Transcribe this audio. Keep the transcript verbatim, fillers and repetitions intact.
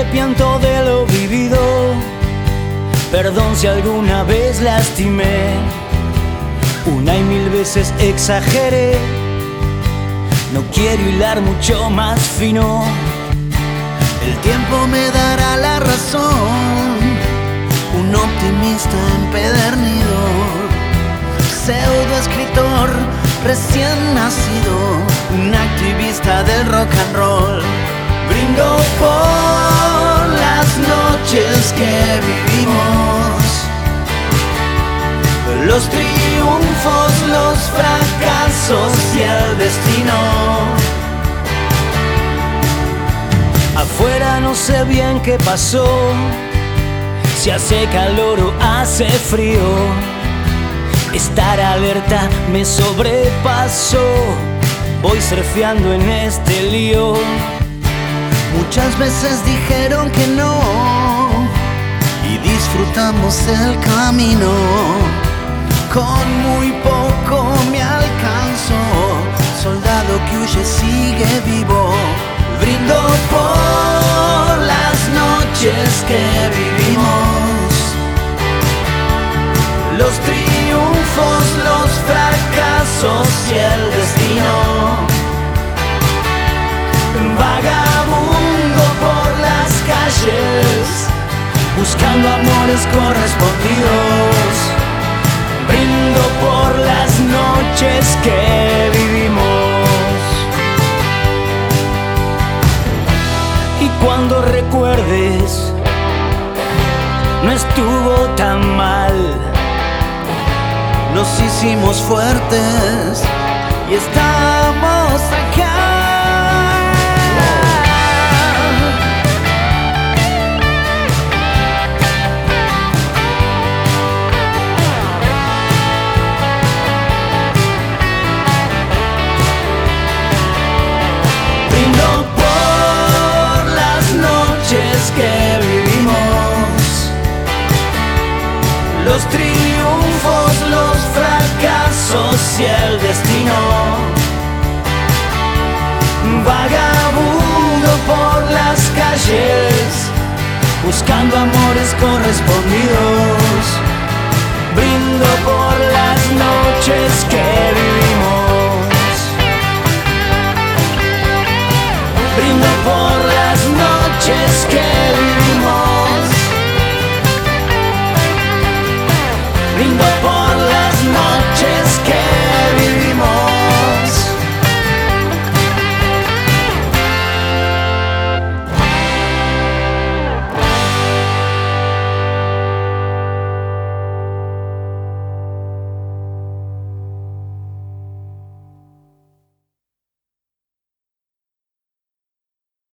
arrepiento de lo vivido. Perdón si alguna vez lastimé, una y mil veces exageré. No quiero hilar mucho más fino. El tiempo me dará la razón. Un optimista empedernido, pseudo escritor recién nacido, un activista del rock and roll. Brindo por las noches que vivimos, los triunfos, los fracasos y el destino. Afuera no sé bien qué pasó, si hace calor o hace frío. Estar alerta me sobrepasó, voy surfeando en este lío. Muchas veces dijeron que no y disfrutamos el camino. Con muy poco me alcanzó, soldado que huye sigue vivo. Brindo por las noches que vivimos, los triunfos, los fracasos y el destino. Vagabundo por las calles, buscando amores correspondidos. Brindo por las noches que vivimos. Y cuando recuerdes, no estuvo tan mal. Nos hicimos fuertes y estamos acá. Brindo por las noches que vivimos, los triunfos, los fracasos y el destino. Vagabundo por las calles, buscando amores correspondidos. Brindo por las noches que vivimos. Brindo por